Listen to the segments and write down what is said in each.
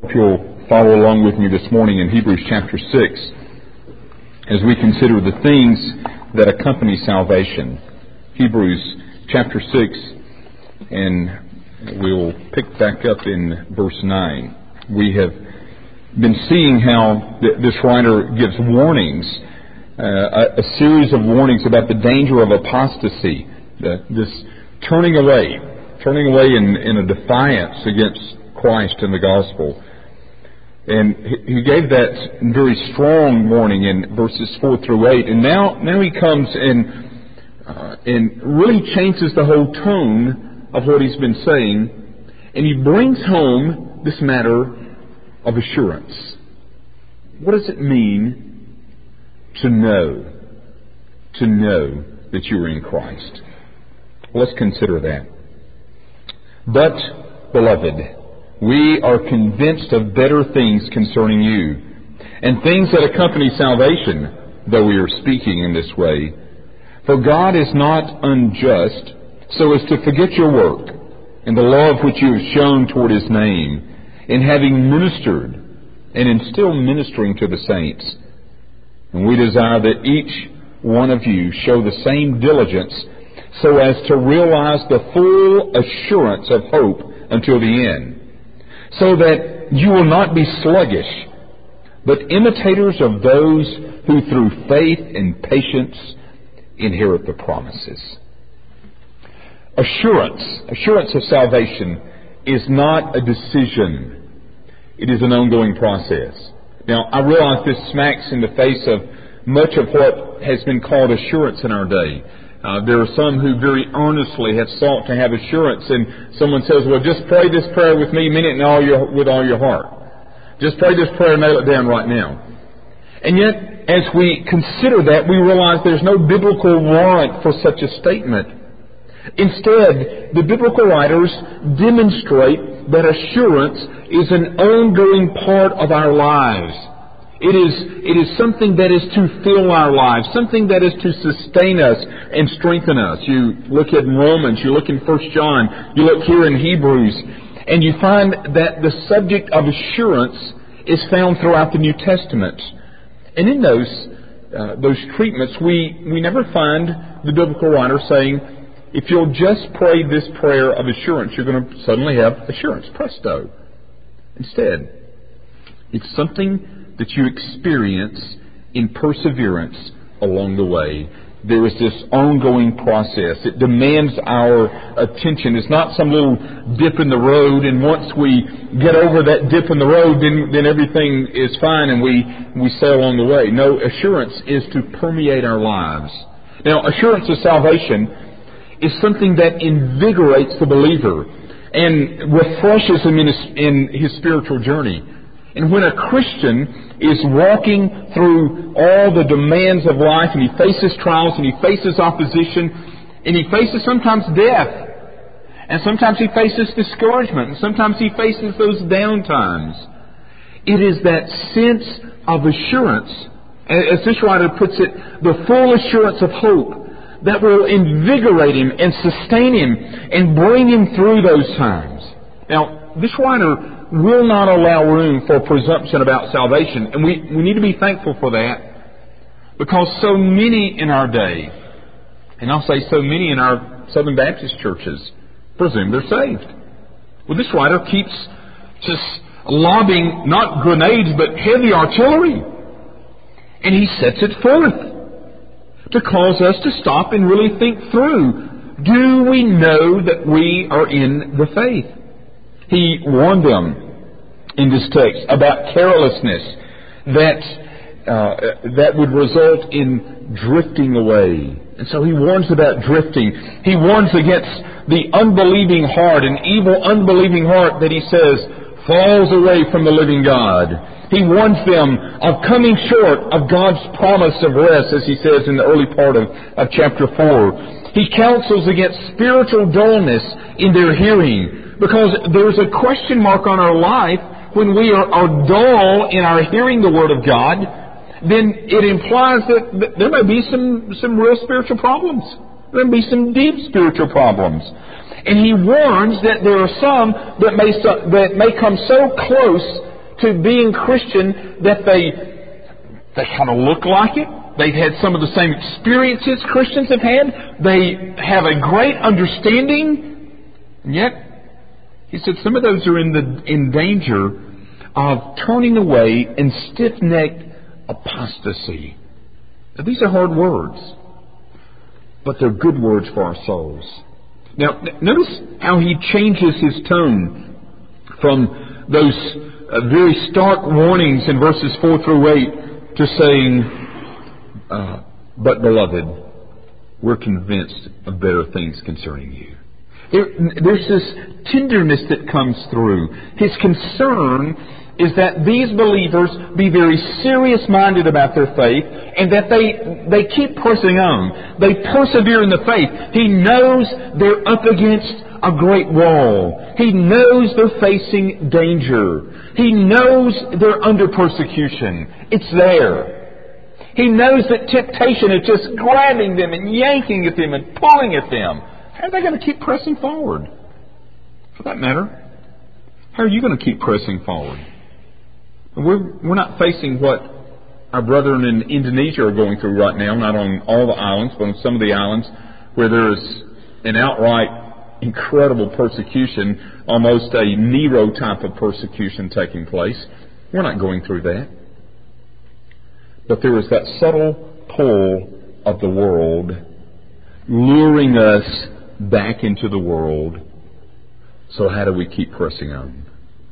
If you'll follow along with me this morning in Hebrews chapter 6 as we consider the things that accompany salvation. Hebrews chapter 6, and we'll pick back up in verse 9. We have been seeing how this writer gives warnings, a series of warnings about the danger of apostasy, this turning away in a defiance against Christ and the gospel. And he gave that very strong warning in verses 4 through 8. And now he comes and really changes the whole tone of what he's been saying. And he brings home this matter of assurance. What does it mean to know that you are in Christ? Let's consider that. But, beloved, we are convinced of better things concerning you, and things that accompany salvation, though we are speaking in this way. For God is not unjust, so as to forget your work, and the love which you have shown toward His name, in having ministered, and in still ministering to the saints. And we desire that each one of you show the same diligence, so as to realize the full assurance of hope until the end, so that you will not be sluggish, but imitators of those who through faith and patience inherit the promises. Assurance of salvation is not a decision. It is an ongoing process. Now, I realize this smacks in the face of much of what has been called assurance in our day. There are some who very earnestly have sought to have assurance, and someone says, well, just pray this prayer with me, mean it with all your heart. Just pray this prayer, nail it down right now. And yet, as we consider that, we realize there's no biblical warrant for such a statement. Instead, the biblical writers demonstrate that assurance is an ongoing part of our lives. It is something that is to fill our lives, something that is to sustain us and strengthen us. You look at Romans, you look in 1 John, you look here in Hebrews, and you find that the subject of assurance is found throughout the New Testament. And in those treatments, we never find the biblical writer saying, if you'll just pray this prayer of assurance, you're going to suddenly have assurance, presto. Instead, it's something that you experience in perseverance along the way. There is this ongoing process. It demands our attention. It's not some little dip in the road, and once we get over that dip in the road, then everything is fine and we sail along the way. No, assurance is to permeate our lives. Now, assurance of salvation is something that invigorates the believer and refreshes him in his spiritual journey. And when a Christian is walking through all the demands of life, and he faces trials, and he faces opposition, and he faces sometimes death, and sometimes he faces discouragement, and sometimes he faces those down times, it is that sense of assurance, as this writer puts it, the full assurance of hope, that will invigorate him and sustain him and bring him through those times. Now, this writer will not allow room for presumption about salvation. And we need to be thankful for that, because so many in our day, and I'll say so many in our Southern Baptist churches, presume they're saved. Well, this writer keeps just lobbing not grenades but heavy artillery. And he sets it forth to cause us to stop and really think through, do we know that we are in the faith? He warned them in this text about carelessness that would result in drifting away. And so he warns about drifting. He warns against the unbelieving heart, an evil unbelieving heart that he says falls away from the living God. He warns them of coming short of God's promise of rest, as he says in the early part of chapter 4. He counsels against spiritual dullness in their hearing, because there's a question mark on our life when we are dull in our hearing the Word of God. Then it implies that there may be some real spiritual problems. There may be some deep spiritual problems. And he warns that there are some that may come so close to being Christian that they kind of look like it. They've had some of the same experiences Christians have had. They have a great understanding. And yet, he said some of those are in danger of turning away in stiff-necked apostasy. Now, these are hard words, but they're good words for our souls. Now, notice how he changes his tone from those very stark warnings in verses 4 through 8 to saying, but beloved, we're convinced of better things concerning you. There's this tenderness that comes through. His concern is that these believers be very serious-minded about their faith and that they keep pressing on. They persevere in the faith. He knows they're up against a great wall. He knows they're facing danger. He knows they're under persecution. It's there. He knows that temptation is just grabbing them and yanking at them and pulling at them. How are they going to keep pressing forward? For that matter, how are you going to keep pressing forward? We're not facing what our brethren in Indonesia are going through right now, not on all the islands, but on some of the islands where there is an outright incredible persecution, almost a Nero type of persecution taking place. We're not going through that. But there is that subtle pull of the world luring us back into the world. So how do we keep pressing on?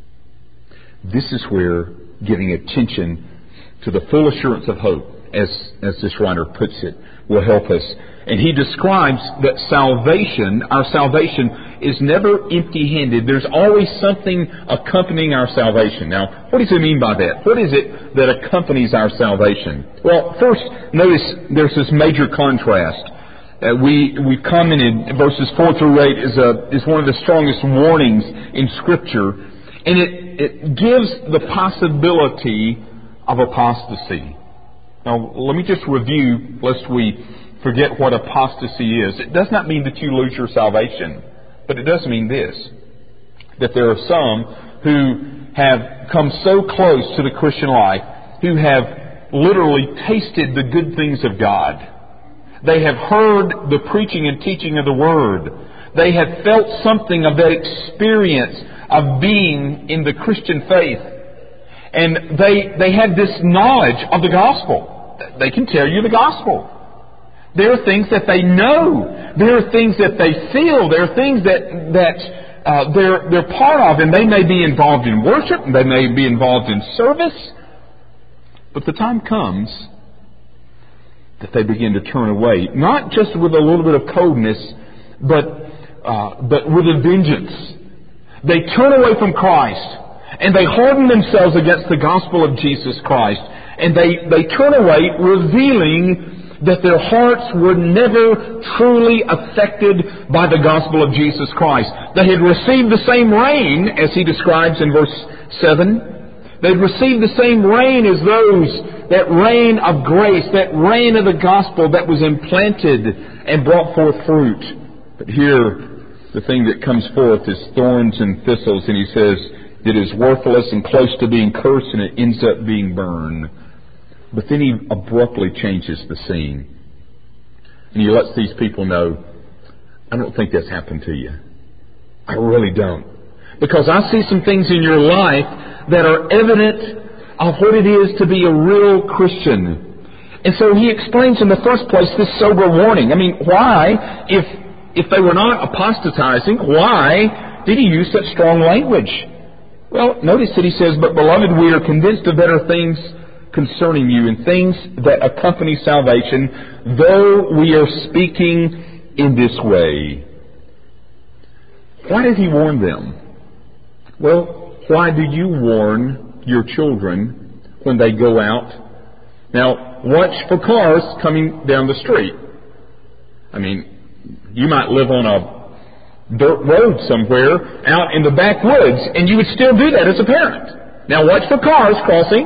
This is where giving attention to the full assurance of hope, as this writer puts it, will help us. And he describes that salvation, our salvation, is never empty-handed. There's always something accompanying our salvation. Now, what does he mean by that? What is it that accompanies our salvation? Well, first, notice there's this major contrast. We've commented verses 4 through 8 is one of the strongest warnings in Scripture, and it gives the possibility of apostasy. Now, let me just review, lest we forget what apostasy is. It does not mean that you lose your salvation, but it does mean this, that there are some who have come so close to the Christian life, who have literally tasted the good things of God. They have heard the preaching and teaching of the Word. They have felt something of that experience of being in the Christian faith. And they have this knowledge of the gospel. They can tell you the gospel. There are things that they know. There are things that they feel. There are things that they're part of, and they may be involved in worship, and they may be involved in service. But the time comes that they begin to turn away, not just with a little bit of coldness, but with a vengeance. They turn away from Christ, and they harden themselves against the gospel of Jesus Christ, and they turn away, revealing that their hearts were never truly affected by the gospel of Jesus Christ. They had received the same rain, as he describes in verse 7. They'd received the same rain as those, that rain of grace, that rain of the gospel that was implanted and brought forth fruit. But here, the thing that comes forth is thorns and thistles, and he says it is worthless and close to being cursed, and it ends up being burned. But then he abruptly changes the scene. And he lets these people know, I don't think that's happened to you. I really don't. Because I see some things in your life that are evident of what it is to be a real Christian. And so he explains in the first place this sober warning. I mean, why, if they were not apostatizing, why did he use such strong language? Well, notice that he says, but beloved, we are convinced of better things concerning you and things that accompany salvation, though we are speaking in this way. Why did he warn them? Well, why do you warn your children when they go out? Now, watch for cars coming down the street. I mean, you might live on a dirt road somewhere out in the backwoods, and you would still do that as a parent. Now, watch for cars crossing.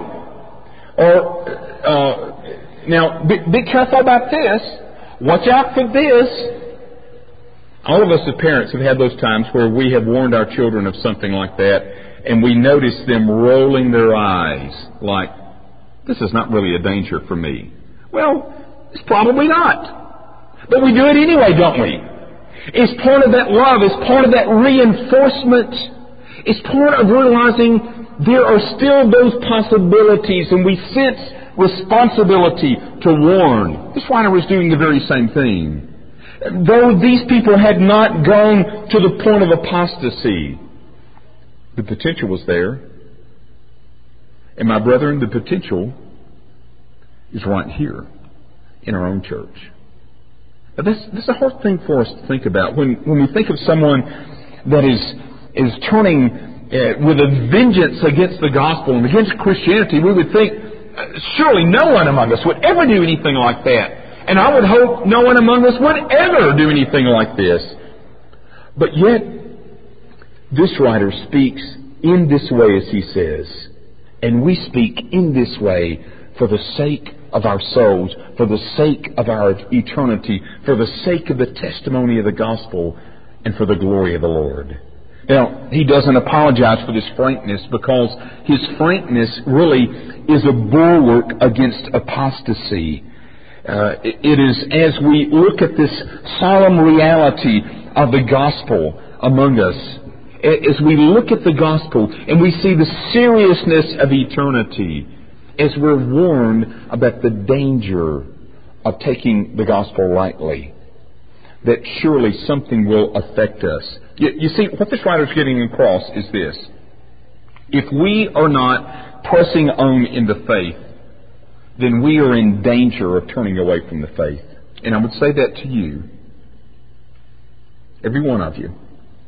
Now, be careful about this. Watch out for this. All of us as parents have had those times where we have warned our children of something like that, and we notice them rolling their eyes like, this is not really a danger for me. Well, it's probably not. But we do it anyway, don't we? It's part of that love. It's part of that reinforcement. It's part of realizing there are still those possibilities, and we sense responsibility to warn. This writer was doing the very same thing. Though these people had not gone to the point of apostasy, the potential was there. And my brethren, the potential is right here in our own church. Now that's a hard thing for us to think about. When we think of someone that is turning with a vengeance against the gospel and against Christianity, we would think, surely no one among us would ever do anything like that. And I would hope no one among us would ever do anything like this. But yet, this writer speaks in this way, as he says. And we speak in this way for the sake of our souls, for the sake of our eternity, for the sake of the testimony of the gospel, and for the glory of the Lord. Now, he doesn't apologize for this frankness, because his frankness really is a bulwark against apostasy. It is as we look at this solemn reality of the gospel among us, as we look at the gospel and we see the seriousness of eternity, as we're warned about the danger of taking the gospel lightly, that surely something will affect us. You see, what this writer's getting across is this. If we are not pressing on in the faith, then we are in danger of turning away from the faith. And I would say that to you, every one of you.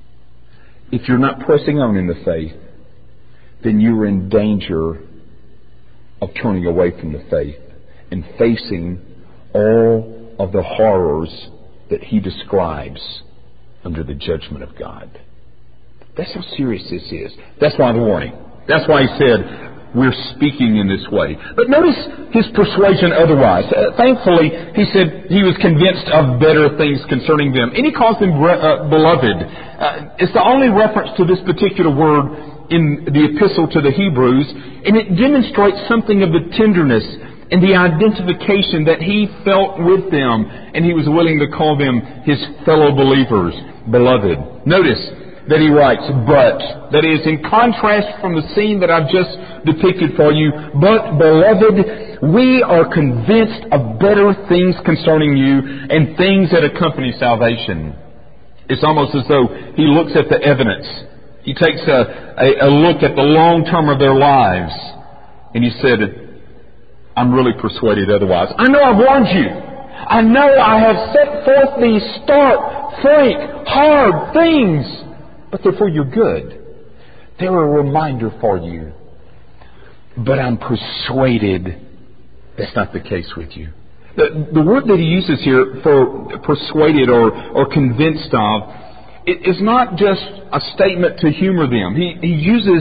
If you're not pressing on in the faith, then you're in danger of turning away from the faith and facing all of the horrors that he describes under the judgment of God. That's how serious this is. That's why the warning. That's why he said, we're speaking in this way. But notice his persuasion otherwise. Thankfully, he said he was convinced of better things concerning them. And he calls them beloved. It's the only reference to this particular word in the epistle to the Hebrews. And it demonstrates something of the tenderness and the identification that he felt with them. And he was willing to call them his fellow believers, beloved. Notice that he writes, but, that is in contrast from the scene that I've just depicted for you, but, beloved, we are convinced of better things concerning you and things that accompany salvation. It's almost as though he looks at the evidence. He takes a look at the long term of their lives, and he said, I'm really persuaded otherwise. I know I've warned you. I know I have set forth these stark, frank, hard things, but they're for your good. They're a reminder for you. But I'm persuaded that's not the case with you. The word that he uses here for persuaded or convinced of, it is not just a statement to humor them. He uses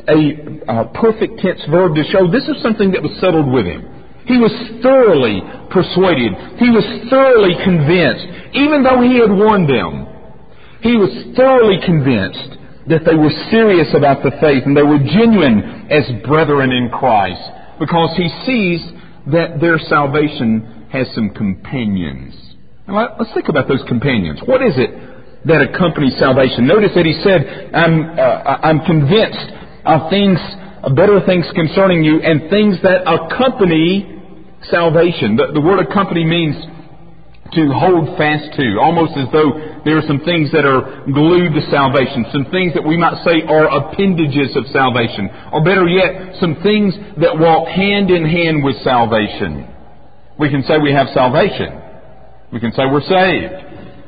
a perfect tense verb to show this is something that was settled with him. He was thoroughly persuaded. He was thoroughly convinced. Even though he had warned them, he was thoroughly convinced that they were serious about the faith and they were genuine as brethren in Christ, because he sees that their salvation has some companions. Now, let's think about those companions. What is it that accompanies salvation? Notice that he said, I'm convinced of things, better things concerning you, and things that accompany salvation. The word accompany means to hold fast to, almost as though there are some things that are glued to salvation, some things that we might say are appendages of salvation, or better yet, some things that walk hand in hand with salvation. We can say we have salvation. We can say we're saved.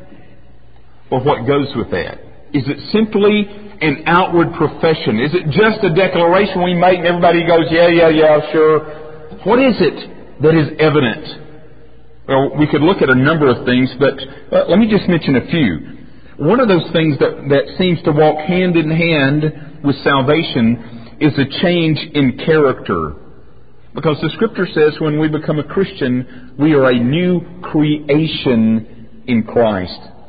Well, what goes with that? Is it simply an outward profession? Is it just a declaration we make and everybody goes, yeah, sure? What is it that is evident? Well, we could look at a number of things, but let me just mention a few. One of those things that seems to walk hand in hand with salvation is a change in character. Because the Scripture says when we become a Christian, we are a new creation in Christ.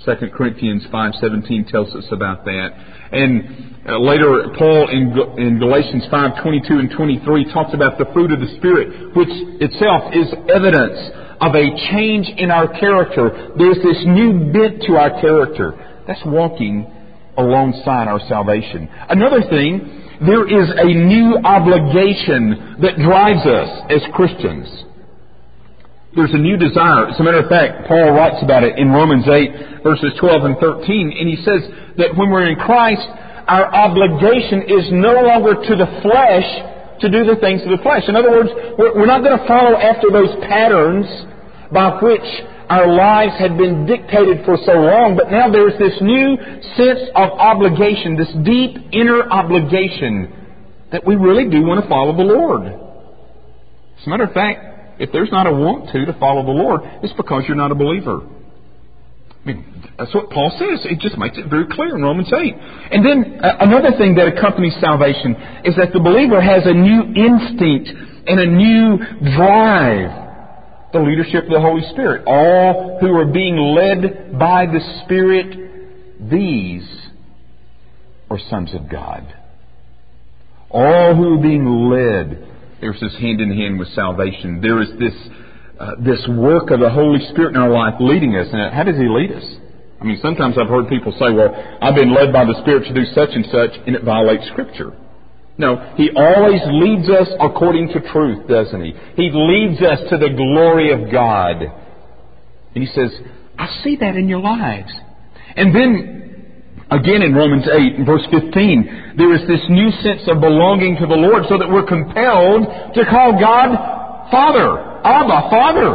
2 Corinthians 5:17 tells us about that. And later, Paul in Galatians 5:22 and 23 talks about the fruit of the Spirit, which itself is evidence of a change in our character. There's this new bent to our character. That's walking alongside our salvation. Another thing, there is a new obligation that drives us as Christians. There's a new desire. As a matter of fact, Paul writes about it in Romans 8, verses 12 and 13, and he says that when we're in Christ, our obligation is no longer to the flesh to do the things of the flesh. In other words, we're not going to follow after those patterns by which our lives had been dictated for so long, but now there's this new sense of obligation, this deep inner obligation that we really do want to follow the Lord. As a matter of fact, if there's not a want to follow the Lord, it's because you're not a believer. I mean, that's what Paul says. It just makes it very clear in Romans 8. And then another thing that accompanies salvation is that the believer has a new instinct and a new drive. The leadership of the Holy Spirit. All who are being led by the Spirit, these are sons of God. All who are being led. There's this hand in hand with salvation. There is this work of the Holy Spirit in our life leading us. And how does He lead us? I mean, sometimes I've heard people say, well, I've been led by the Spirit to do such and such, and it violates Scripture. No, He always leads us according to truth, doesn't He? He leads us to the glory of God. And He says, I see that in your lives. And then, again in Romans 8, in verse 15, there is this new sense of belonging to the Lord so that we're compelled to call God Father. Abba, Father.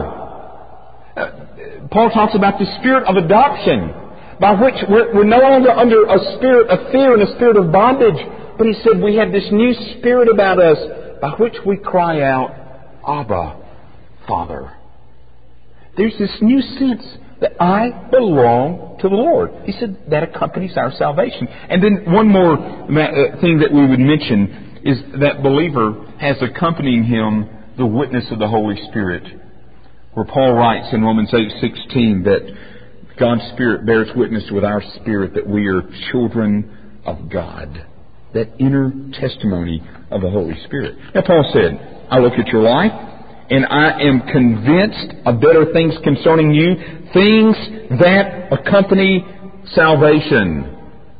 Paul talks about the spirit of adoption, by which we're no longer under a spirit of fear and a spirit of bondage, but he said we have this new spirit about us by which we cry out, Abba, Father. There's this new sense that I belong to the Lord. He said that accompanies our salvation. And then one more thing that we would mention is that believer has accompanying him the witness of the Holy Spirit. Where Paul writes in Romans 8:16 that God's Spirit bears witness with our spirit that we are children of God. That inner testimony of the Holy Spirit. Now Paul said, I look at your life and I am convinced of better things concerning you, things that accompany salvation.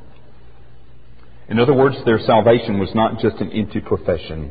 In other words, their salvation was not just an empty profession.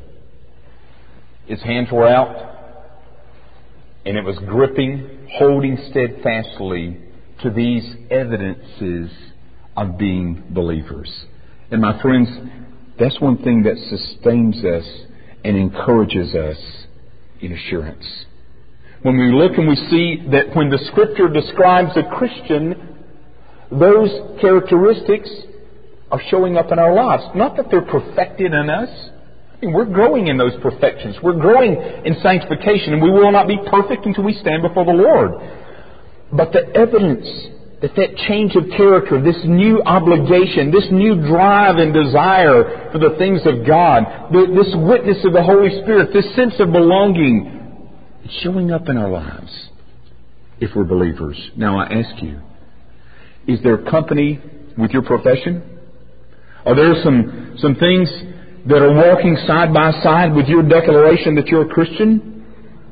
His hands were out, and it was gripping, holding steadfastly to these evidences of being believers. And my friends, that's one thing that sustains us and encourages us in assurance. When we look and we see that when the Scripture describes a Christian, those characteristics are showing up in our lives. Not that they're perfected in us. I mean, we're growing in those perfections. We're growing in sanctification, and we will not be perfect until we stand before the Lord. But the evidence that change of character, this new obligation, this new drive and desire for the things of God, this witness of the Holy Spirit, this sense of belonging, is showing up in our lives if we're believers. Now I ask you, is there company with your profession? Are there some things that are walking side by side with your declaration that you're a Christian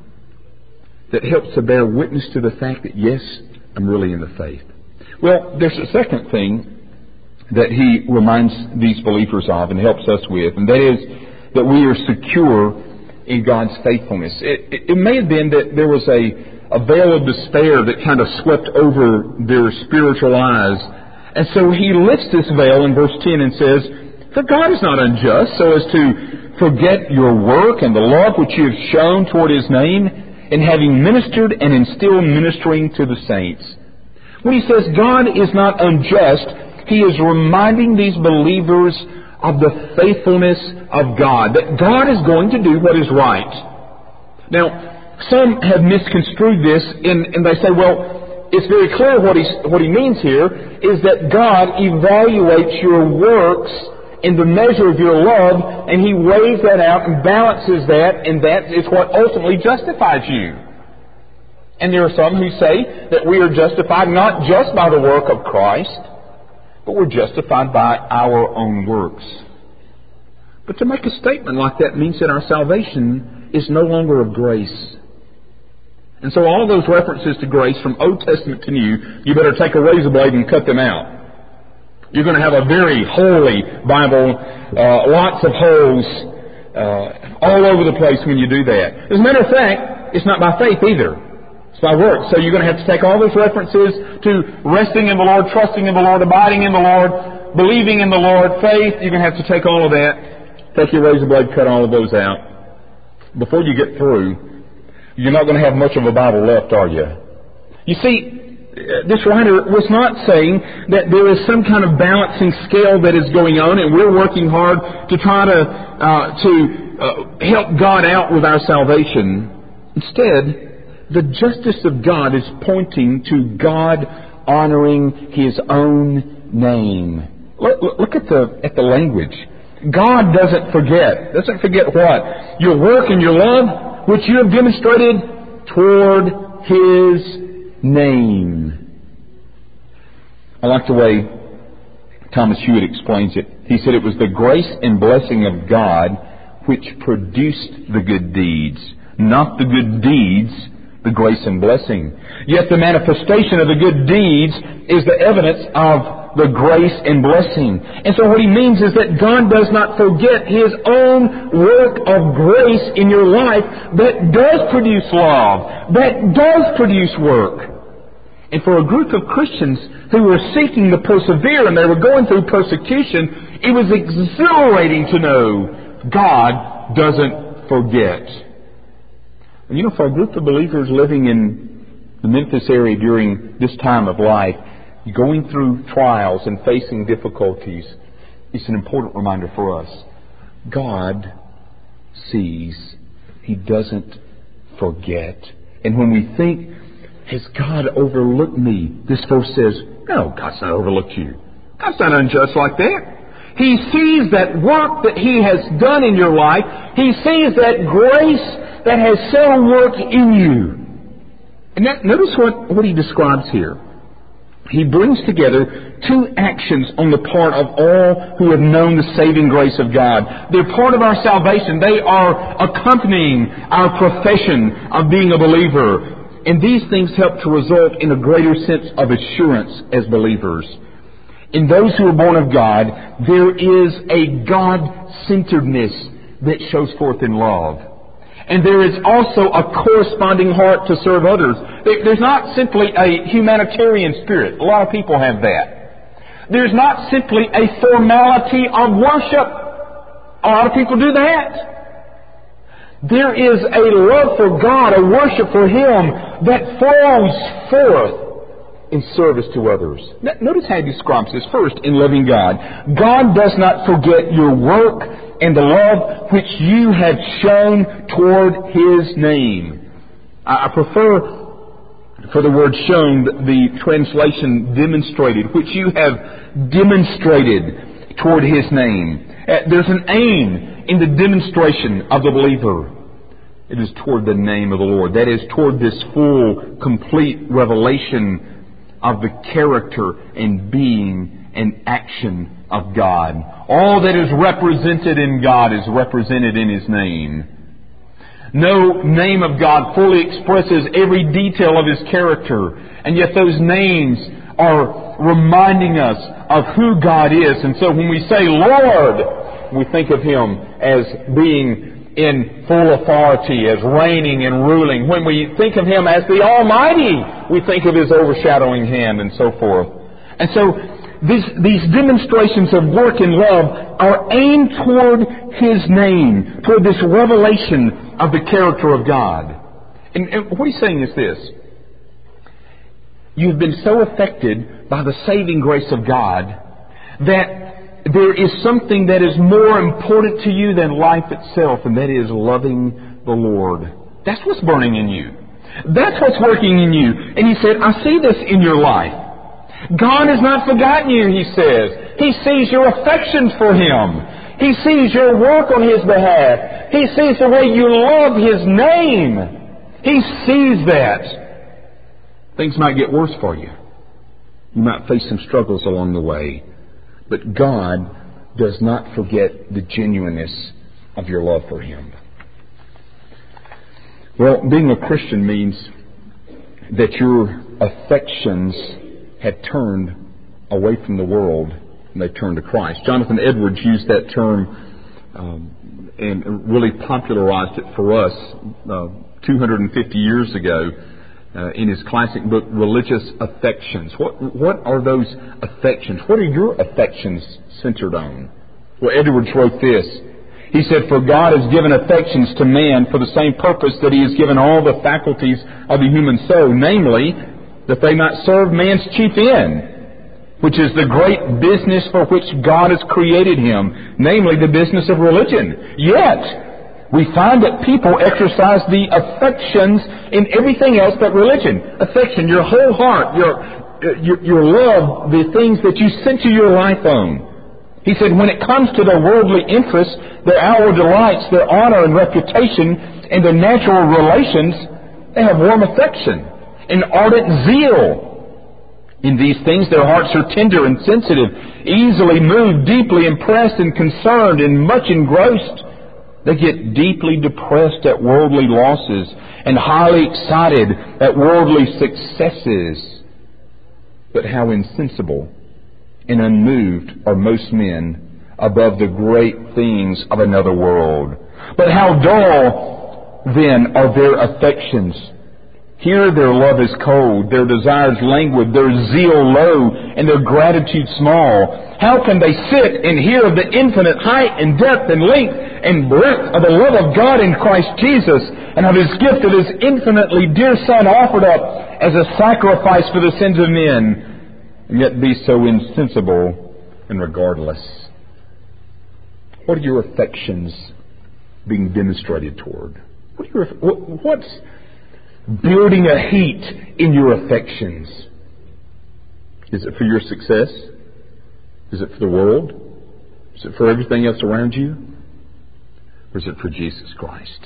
that helps to bear witness to the fact that, yes, I'm really in the faith? Well, there's a second thing that he reminds these believers of and helps us with, and that is that we are secure in God's faithfulness. It may have been that there was a veil of despair that kind of swept over their spiritual eyes. And so he lifts this veil in verse 10 and says, For God is not unjust so as to forget your work and the love which you have shown toward His name in having ministered and in still ministering to the saints. When he says God is not unjust, he is reminding these believers of the faithfulness of God, that God is going to do what is right. Now, some have misconstrued this, and they say, well, it's very clear what he means here is that God evaluates your works in the measure of your love, and He weighs that out and balances that, and that is what ultimately justifies you. And there are some who say that we are justified not just by the work of Christ, but we're justified by our own works. But to make a statement like that means that our salvation is no longer of grace. And so all those references to grace from Old Testament to New, you better take a razor blade and cut them out. You're going to have a very holy Bible, lots of holes all over the place when you do that. As a matter of fact, it's not by faith either. It's by works. So you're going to have to take all those references to resting in the Lord, trusting in the Lord, abiding in the Lord, believing in the Lord, faith. You're going to have to take all of that. Take your razor blade, cut all of those out. Before you get through, you're not going to have much of a Bible left, are you? You see, this writer was not saying that there is some kind of balancing scale that is going on and we're working hard to try to help God out with our salvation. Instead, the justice of God is pointing to God honoring His own name. Look at the language. God doesn't forget. Doesn't forget what? Your work and your love, which you have demonstrated toward His name. I like the way Thomas Hewitt explains it. He said it was the grace and blessing of God which produced the good deeds, not the good deeds, the grace and blessing. Yet the manifestation of the good deeds is the evidence of the grace and blessing. And so what he means is that God does not forget His own work of grace in your life that does produce love, that does produce work. And for a group of Christians who were seeking to persevere and they were going through persecution, it was exhilarating to know God doesn't forget. And you know, for a group of believers living in the Memphis area during this time of life, going through trials and facing difficulties, it's an important reminder for us. God sees. He doesn't forget. And when we think, has God overlooked me? This verse says, no, God's not overlooked you. God's not unjust like that. He sees that work that He has done in your life. He sees that grace that has settled work in you. And notice what he describes here. He brings together two actions on the part of all who have known the saving grace of God. They're part of our salvation. They are accompanying our profession of being a believer. And these things help to result in a greater sense of assurance as believers. In those who are born of God, there is a God-centeredness that shows forth in love. And there is also a corresponding heart to serve others. There's not simply a humanitarian spirit. A lot of people have that. There's not simply a formality of worship. A lot of people do that. There is a love for God, a worship for Him that flows forth in service to others. Notice how he describes this. First, in loving God. God does not forget your work and the love which you have shown toward His name. I prefer, for the word shown, the translation demonstrated, which you have demonstrated toward His name. There's an aim in the demonstration of the believer. It is toward the name of the Lord. That is, toward this full, complete revelation of the character and being and action of God. All that is represented in God is represented in His name. No name of God fully expresses every detail of His character, and yet those names are reminding us of who God is. And so when we say Lord, we think of Him as being in full authority, as reigning and ruling. When we think of Him as the Almighty, we think of His overshadowing hand and so forth. And so these demonstrations of work and love are aimed toward His name, toward this revelation of the character of God. And what he's saying is this: you've been so affected by the saving grace of God that there is something that is more important to you than life itself, and that is loving the Lord. That's what's burning in you. That's what's working in you. And he said, I see this in your life. God has not forgotten you, he says. He sees your affections for Him. He sees your work on His behalf. He sees the way you love His name. He sees that. Things might get worse for you. You might face some struggles along the way. But God does not forget the genuineness of your love for Him. Well, being a Christian means that your affections have turned away from the world and they've turned to Christ. Jonathan Edwards used that term and really popularized it for us 250 years ago in his classic book, Religious Affections. What are those affections? What are your affections centered on? Well, Edwards wrote this. He said, "For God has given affections to man for the same purpose that He has given all the faculties of the human soul, namely, that they might serve man's chief end, which is the great business for which God has created him, namely the business of religion. Yet, we find that people exercise the affections in everything else but religion. Affection, your whole heart, your love, the things that you center your life on." He said, when it comes to their worldly interests, their outward delights, their honor and reputation, and their natural relations, they have warm affection and ardent zeal. In these things their hearts are tender and sensitive, easily moved, deeply impressed and concerned, and much engrossed. They get deeply depressed at worldly losses and highly excited at worldly successes. But how insensible and unmoved are most men above the great things of another world. But how dull, then, are their affections. Here their love is cold, their desires languid, their zeal low, and their gratitude small. How can they sit and hear of the infinite height and depth and length and breadth of the love of God in Christ Jesus, and of His gift of His infinitely dear Son offered up as a sacrifice for the sins of men, and yet be so insensible and regardless? What are your affections being demonstrated toward? What's building a heat in your affections? Is it for your success? Is it for the world? Is it for everything else around you? Or is it for Jesus Christ?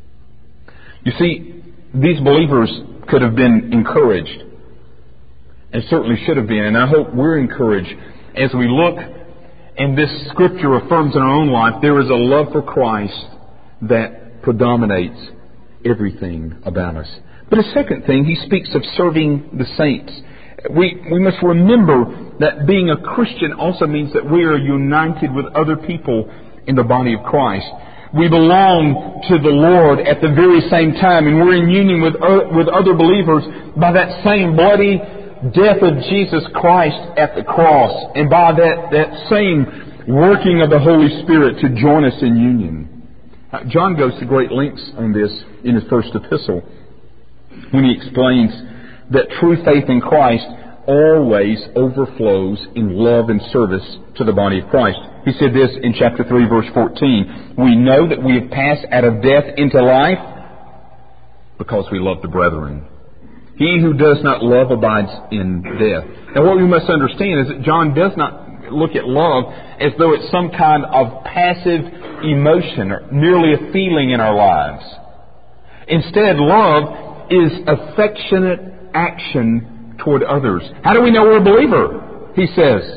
You see, these believers could have been encouraged, and certainly should have been, and I hope we're encouraged as we look, and this Scripture affirms in our own life, there is a love for Christ that predominates everything about us. But a second thing, he speaks of serving the saints. We must remember that being a Christian also means that we are united with other people in the body of Christ. We belong to the Lord at the very same time, and we're in union with other believers by that same bloody death of Jesus Christ at the cross, and by that same working of the Holy Spirit to join us in union. John goes to great lengths on this in his first epistle when he explains that true faith in Christ always overflows in love and service to the body of Christ. He said this in chapter 3, verse 14. "We know that we have passed out of death into life because we love the brethren. He who does not love abides in death." Now what we must understand is that John does not look at love as though it's some kind of passive emotion or merely a feeling in our lives. Instead, love is affectionate action toward others. How do we know we're a believer? He says,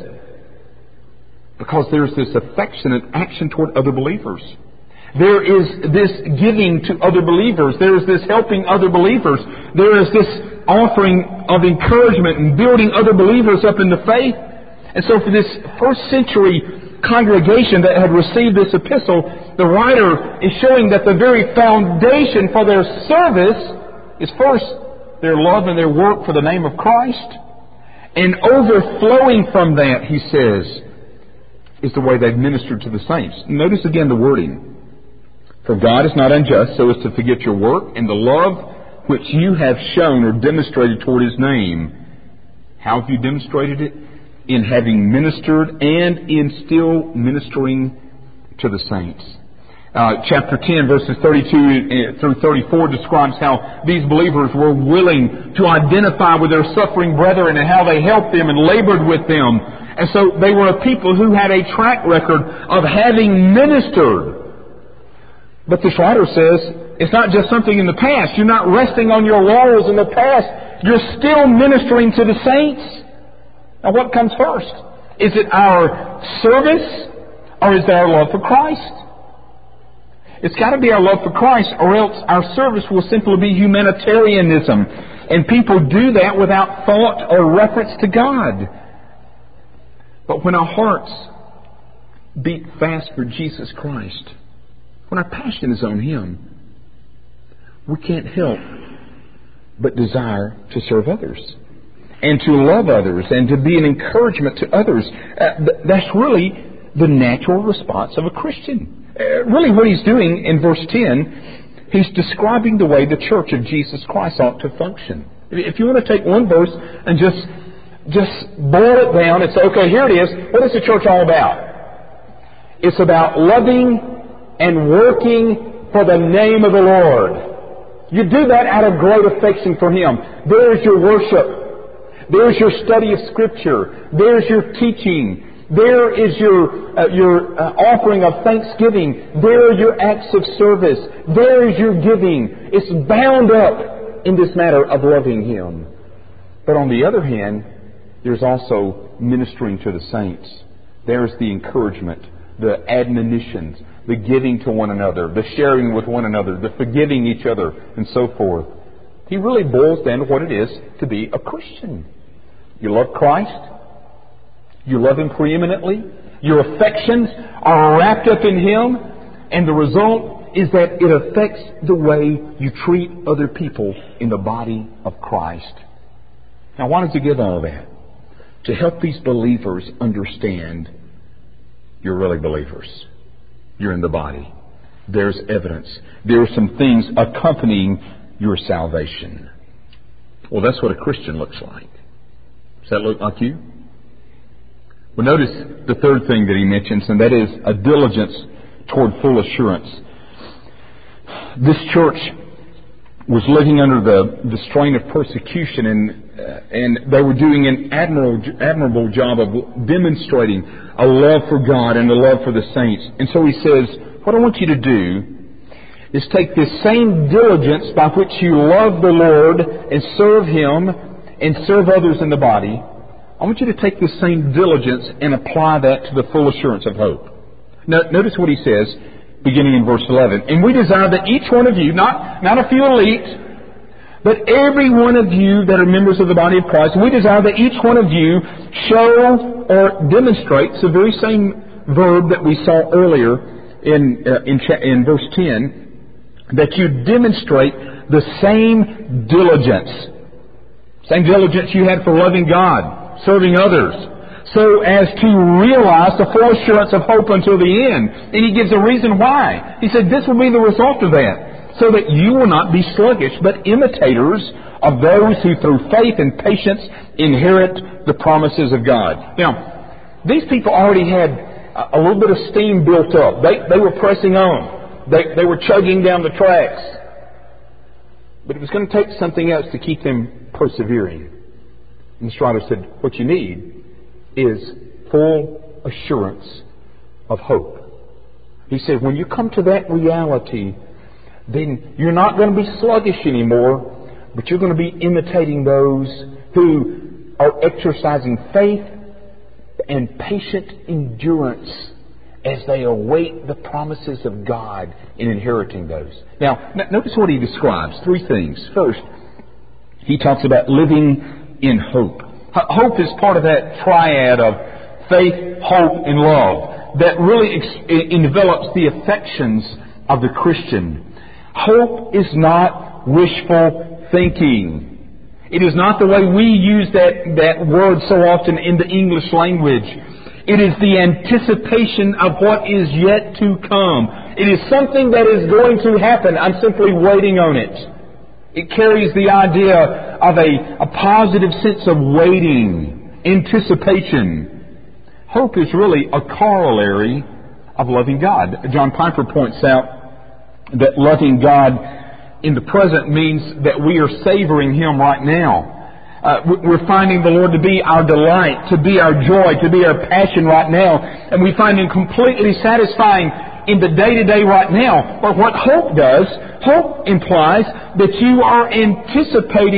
because there's this affectionate action toward other believers. There is this giving to other believers. There is this helping other believers. There is this offering of encouragement and building other believers up in the faith. And so for this first century congregation that had received this epistle, the writer is showing that the very foundation for their service is first their love and their work for the name of Christ. And overflowing from that, he says, is the way they've ministered to the saints. Notice again the wording. "For God is not unjust so as to forget your work and the love which you have shown or demonstrated toward His name." How have you demonstrated it? In having ministered and in still ministering to the saints. Chapter 10, verses 32 through 34 describes how these believers were willing to identify with their suffering brethren and how they helped them and labored with them. And so they were a people who had a track record of having ministered. But this writer says it's not just something in the past. You're not resting on your laurels in the past. you're still ministering to the saints. Now what comes first? Is it our service or is it our love for Christ? It's got to be our love for Christ, or else our service will simply be humanitarianism. And people do that without thought or reference to God. But when our hearts beat fast for Jesus Christ, when our passion is on Him, we can't help but desire to serve others and to love others and to be an encouragement to others. That's really the natural response of a Christian. Really what he's doing in verse 10, he's describing the way the church of Jesus Christ ought to function. If you want to take one verse and just boil it down and say, okay, here it is. What is the church all about? It's about loving and working for the name of the Lord. You do that out of great affection for Him. There's your worship. There's your study of Scripture. There's your teaching. There is your offering of thanksgiving. There are your acts of service. There is your giving. It's bound up in this matter of loving Him. But on the other hand, there's also ministering to the saints. There's the encouragement, the admonitions, the giving to one another, the sharing with one another, the forgiving each other, and so forth. He really boils down to what it is to be a Christian. You love Christ. You love Him preeminently. Your affections are wrapped up in Him. And the result is that it affects the way you treat other people in the body of Christ. Now, why does He give all that? To help these believers understand you're really believers. You're in the body. There's evidence. There are some things accompanying your salvation. Well, that's what a Christian looks like. Does that look like you? Well, notice the third thing that he mentions, and that is a diligence toward full assurance. This church was living under the strain of persecution, and they were doing an admirable job of demonstrating a love for God and a love for the saints. And so he says, what I want you to do is take this same diligence by which you love the Lord and serve Him and serve others in the body. I want you to take this same diligence and apply that to the full assurance of hope. Now, notice what he says, beginning in verse 11. And we desire that each one of you, not a few elite, but every one of you that are members of the body of Christ, we desire that each one of you show or demonstrates the very same verb that we saw earlier in verse 10, that you demonstrate the same diligence. Same diligence you had for loving God, serving others, so as to realize the full assurance of hope until the end. And he gives a reason why. He said this will be the result of that, so that you will not be sluggish, but imitators of those who through faith and patience inherit the promises of God. Now, these people already had a little bit of steam built up. They were pressing on. They were chugging down the tracks. But it was going to take something else to keep them persevering. And the writer said, what you need is full assurance of hope. He said, when you come to that reality, then you're not going to be sluggish anymore, but you're going to be imitating those who are exercising faith and patient endurance as they await the promises of God in inheriting those. Now, notice what he describes. Three things. First, he talks about living in hope. Hope is part of that triad of faith, hope, and love that really envelops the affections of the Christian. Hope is not wishful thinking. It is not the way we use that word so often in the English language. It is the anticipation of what is yet to come. It is something that is going to happen. I'm simply waiting on it. It carries the idea of a positive sense of waiting, anticipation. Hope is really a corollary of loving God. John Piper points out that loving God in the present means that we are savoring Him right now. We're finding the Lord to be our delight, to be our joy, to be our passion right now. And we find Him completely satisfying in the day-to-day right now. But what hope does, hope implies that you are anticipating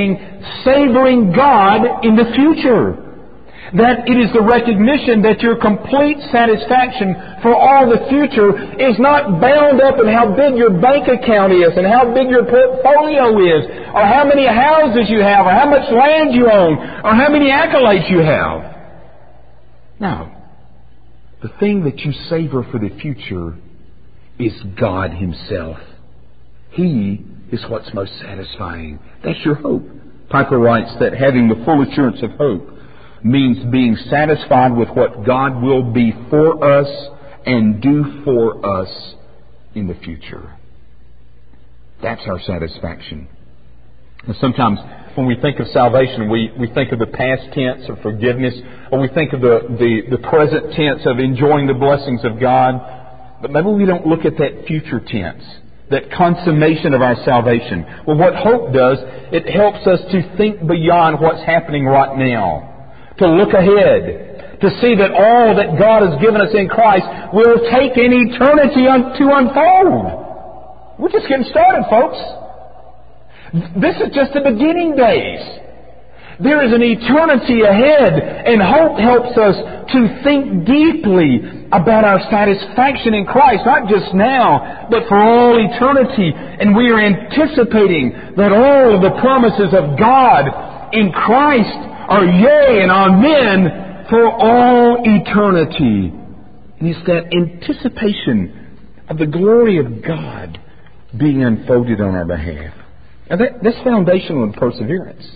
savoring God in the future. That it is the recognition that your complete satisfaction for all the future is not bound up in how big your bank account is and how big your portfolio is or how many houses you have or how much land you own or how many accolades you have. No. The thing that you savor for the future is God Himself. He is what's most satisfying. That's your hope. Piper writes that having the full assurance of hope means being satisfied with what God will be for us and do for us in the future. That's our satisfaction. And sometimes when we think of salvation, we think of the past tense of forgiveness, or we think of the present tense of enjoying the blessings of God. But maybe we don't look at that future tense, that consummation of our salvation. Well, what hope does, it helps us to think beyond what's happening right now. To look ahead, to see that all that God has given us in Christ will take an eternity to unfold. We're just getting started, folks. This is just the beginning days. There is an eternity ahead, and hope helps us to think deeply about our satisfaction in Christ, not just now, but for all eternity. And we are anticipating that all of the promises of God in Christ are yea and amen for all eternity. And it's that anticipation of the glory of God being unfolded on our behalf. Now that's foundational in perseverance.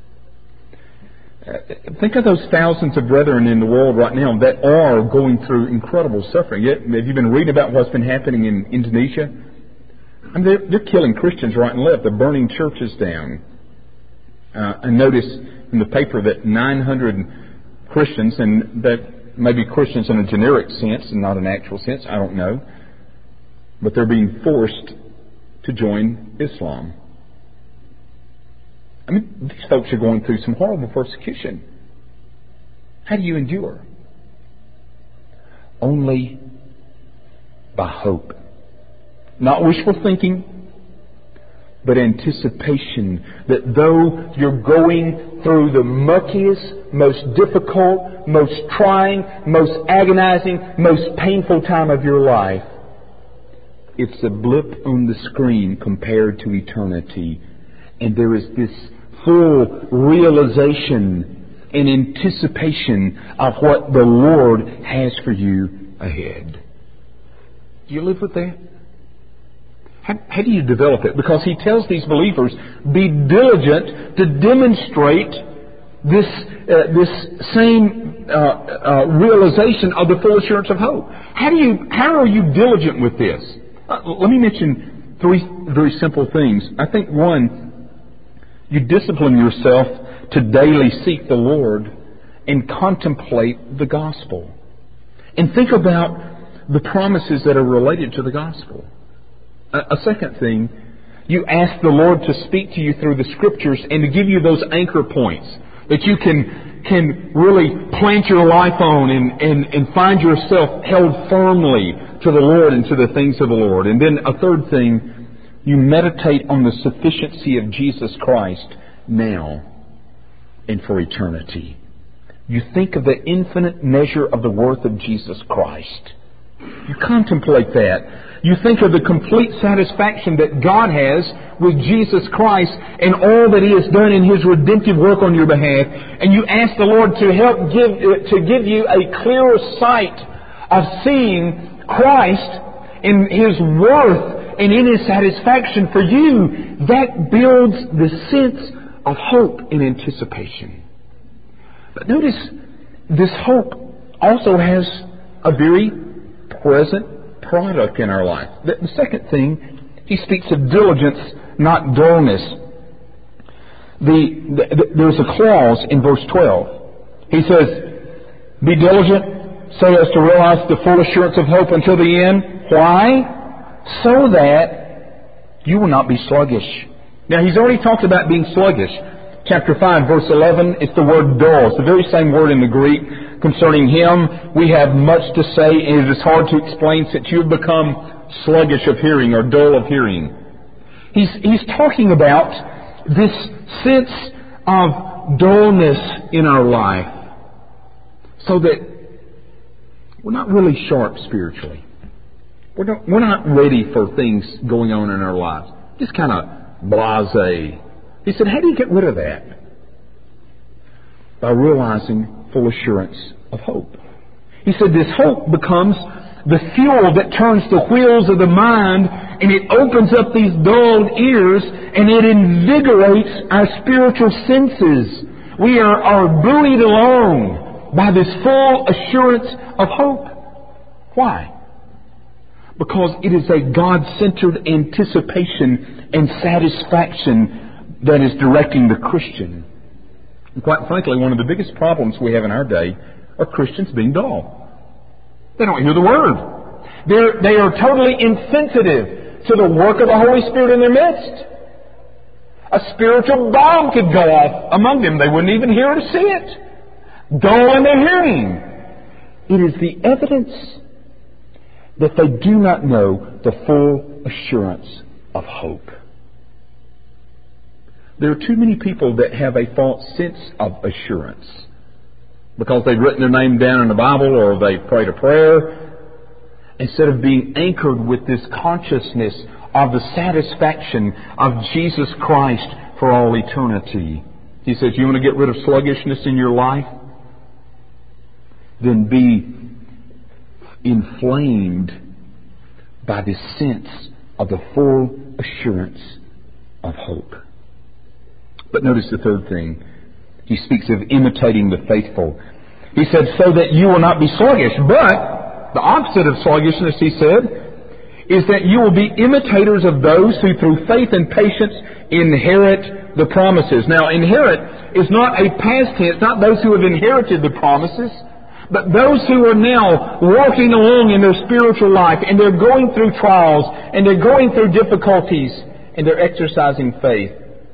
Think of those thousands of brethren in the world right now that are going through incredible suffering. Have you been reading about what's been happening in Indonesia? I mean, they're killing Christians right and left. They're burning churches down. I noticed in the paper that 900 Christians, and that may be Christians in a generic sense and not an actual sense, I don't know, but they're being forced to join Islam. I mean, these folks are going through some horrible persecution. How do you endure? Only by hope. Not wishful thinking, but anticipation that though you're going through the muckiest, most difficult, most trying, most agonizing, most painful time of your life, it's a blip on the screen compared to eternity. And there is this full realization and anticipation of what the Lord has for you ahead. Do you live with that? How do you develop it? Because He tells these believers, be diligent to demonstrate this same realization of the full assurance of hope. How are you diligent with this? Let me mention three very simple things. I think one, you discipline yourself to daily seek the Lord and contemplate the gospel. And think about the promises that are related to the gospel. A second thing, you ask the Lord to speak to you through the Scriptures and to give you those anchor points that you can really plant your life on and find yourself held firmly to the Lord and to the things of the Lord. And then a third thing, you meditate on the sufficiency of Jesus Christ now and for eternity. You think of the infinite measure of the worth of Jesus Christ. You contemplate that. You think of the complete satisfaction that God has with Jesus Christ and all that He has done in His redemptive work on your behalf. And you ask the Lord to help give you a clearer sight of seeing Christ in His worth and in His satisfaction for you. That builds the sense of hope and anticipation. But notice, this hope also has a very present product in our life. The second thing, he speaks of diligence, not dullness. There's a clause in verse 12. He says, be diligent so as to realize the full assurance of hope until the end. Why? So that you will not be sluggish. Now, he's already talked about being sluggish. Chapter 5, verse 11, it's the word dull. It's the very same word in the Greek. Concerning Him, we have much to say, and it is hard to explain since you've become sluggish of hearing or dull of hearing. He's talking about this sense of dullness in our life, so that we're not really sharp spiritually. We're not ready for things going on in our lives. Just kind of blasé. He said, how do you get rid of that? By realizing full assurance of hope. He said this hope becomes the fuel that turns the wheels of the mind, and it opens up these dulled ears, and it invigorates our spiritual senses. We are buoyed along by this full assurance of hope. Why? Because it is a God-centered anticipation and satisfaction that is directing the Christian. And quite frankly, one of the biggest problems we have in our day are Christians being dull. They don't hear the Word. They are totally insensitive to the work of the Holy Spirit in their midst. A spiritual bomb could go off among them. They wouldn't even hear or see it. Dull in their hearing. It is the evidence that they do not know the full assurance of hope. There are too many people that have a false sense of assurance because they've written their name down in the Bible or they've prayed a prayer, instead of being anchored with this consciousness of the satisfaction of Jesus Christ for all eternity. He says, you want to get rid of sluggishness in your life? Then be inflamed by this sense of the full assurance of hope. But notice the third thing. He speaks of imitating the faithful. He said, so that you will not be sluggish. But the opposite of sluggishness, he said, is that you will be imitators of those who through faith and patience inherit the promises. Now, inherit is not a past tense, not those who have inherited the promises, but those who are now walking along in their spiritual life, and they're going through trials, and they're going through difficulties, and they're exercising faith.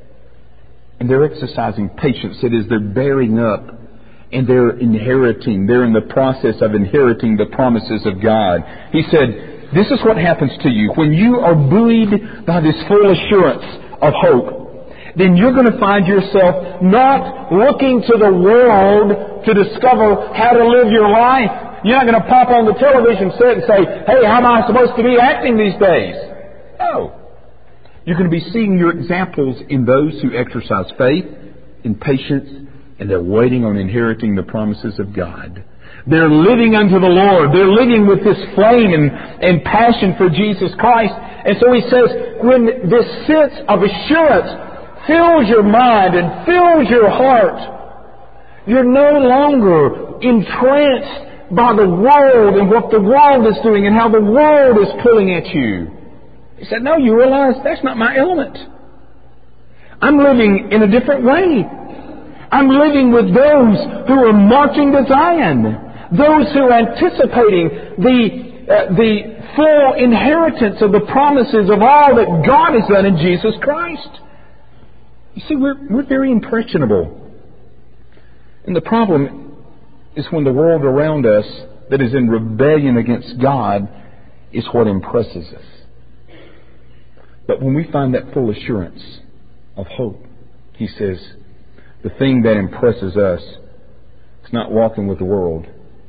And they're exercising patience. It is they're bearing up, and they're inheriting. They're in the process of inheriting the promises of God. He said, this is what happens to you. When you are buoyed by this full assurance of hope, then you're going to find yourself not looking to the world to discover how to live your life. You're not going to pop on the television set and say, hey, how am I supposed to be acting these days? No. You're going to be seeing your examples in those who exercise faith and patience, and they're waiting on inheriting the promises of God. They're living unto the Lord. They're living with this flame and passion for Jesus Christ. And so he says, when this sense of assurance fills your mind and fills your heart, you're no longer entranced by the world and what the world is doing and how the world is pulling at you. He said, no, you realize that's not my element. I'm living in a different way. I'm living with those who are marching to Zion. Those who are anticipating the full inheritance of the promises of all that God has done in Jesus Christ. You see, we're very impressionable. And the problem is when the world around us that is in rebellion against God is what impresses us. But when we find that full assurance of hope, he says, the thing that impresses us is not walking with the world.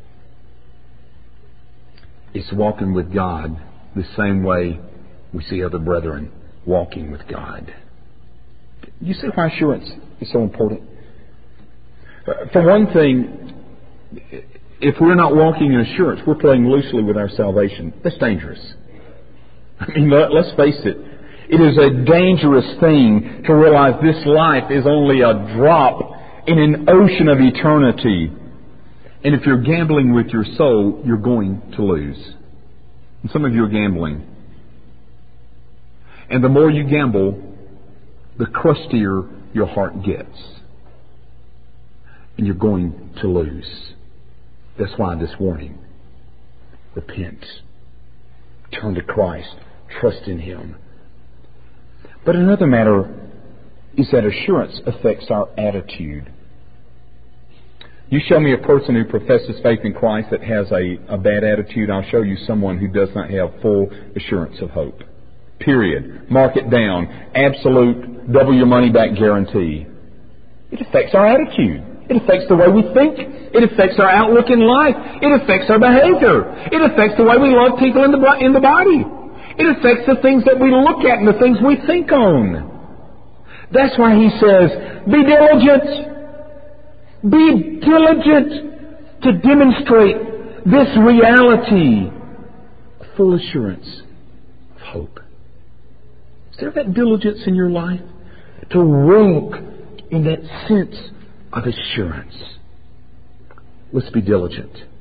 It's walking with God the same way we see other brethren walking with God. You see why assurance is so important? For one thing, if we're not walking in assurance, we're playing loosely with our salvation. That's dangerous. I mean, let's face it. It is a dangerous thing to realize this life is only a drop in an ocean of eternity. And if you're gambling with your soul, you're going to lose. And some of you are gambling. And the more you gamble, the crustier your heart gets. And you're going to lose. That's why this warning. Repent. Turn to Christ. Trust in Him. But another matter is that assurance affects our attitude. You show me a person who professes faith in Christ that has a bad attitude, I'll show you someone who does not have full assurance of hope. Period. Mark it down. Absolute double your money back guarantee. It affects our attitude. It affects the way we think. It affects our outlook in life. It affects our behavior. It affects the way we love people in the body. It affects the things that we look at and the things we think on. That's why he says, be diligent. Be diligent to demonstrate this reality of full assurance of hope. Is there that diligence in your life to walk in that sense of assurance? Let's be diligent.